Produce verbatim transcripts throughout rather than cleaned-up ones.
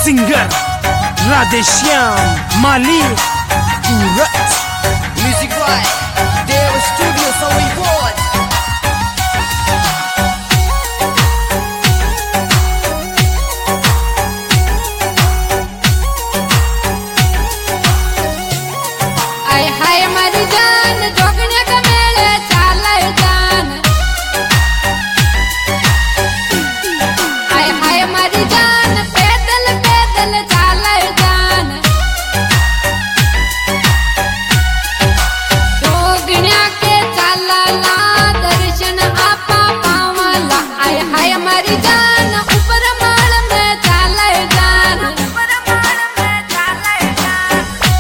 Singer Radheshyam माली सूरत Music by Deva Studio Sawai Board. आय हाय मारी जान जोगण्या का मेले चालाय जान आय हाय मारी जान पैदल पैदल चालाय जान जोगण्या के चालाला दर्शन आपा पावला आय हाय मारी जान ऊपर माळ में चालाय जान ऊपर माळ में चालाय जान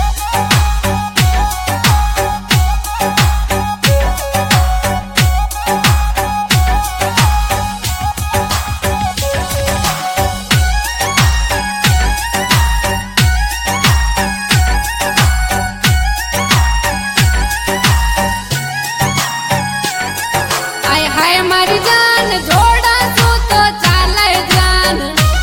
आय हाय मारी जान जोड़ा तू तो चालाय जान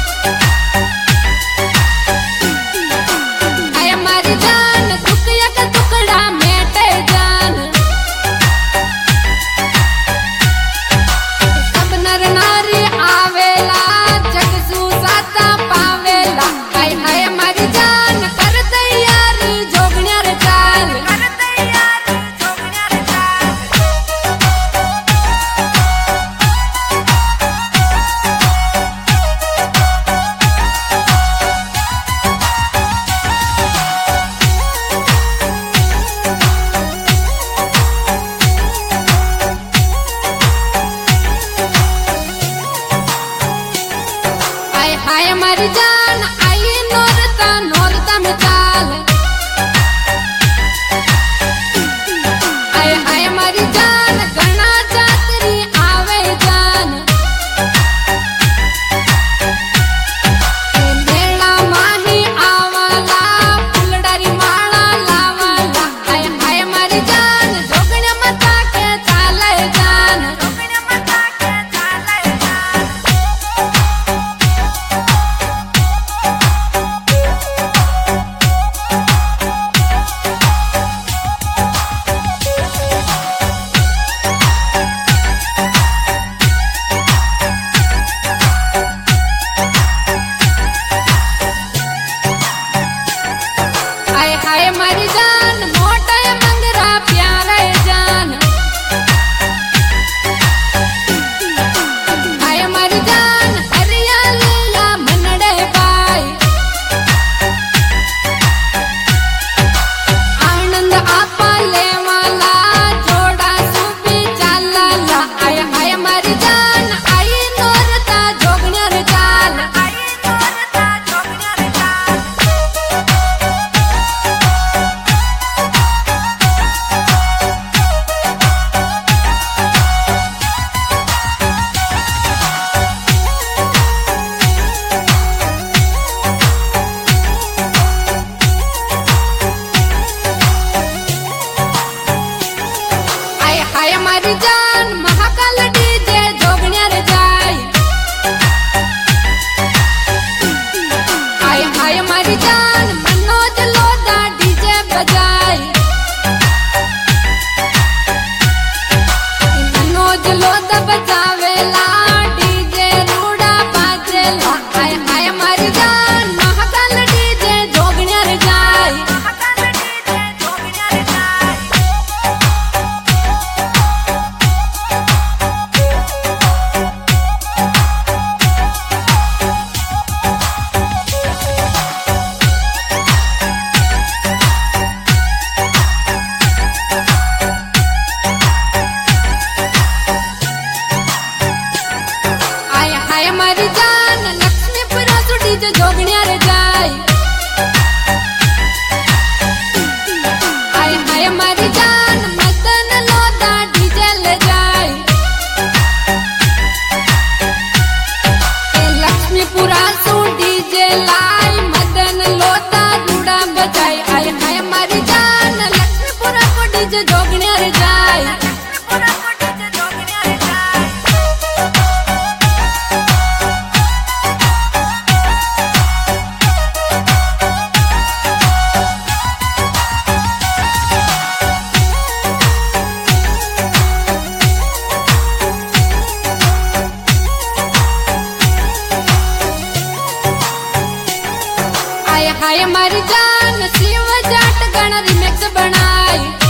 आय मारी जान टुकड़ा का टुकड़ा मेटे जान सब नर नारी आवेला जग सुसाता पावेला आय हाय मारी जान कर तैयारी जोगण्या रे चाल कर तैयारी जोगण्या रे चाल आय हाय मारी जान आई नोरता नोरता में चाल आय हाय मारी जान गणा जातरी आवे जान ए मेला माही आवाला फुलडारी माळा लावाला आय हाय मारी जान जोगण्या माता के चालाय जान जोगण्या माता के चालाय जान हाय हमारी जान शिव जाट गण रिमिक्स बनाई।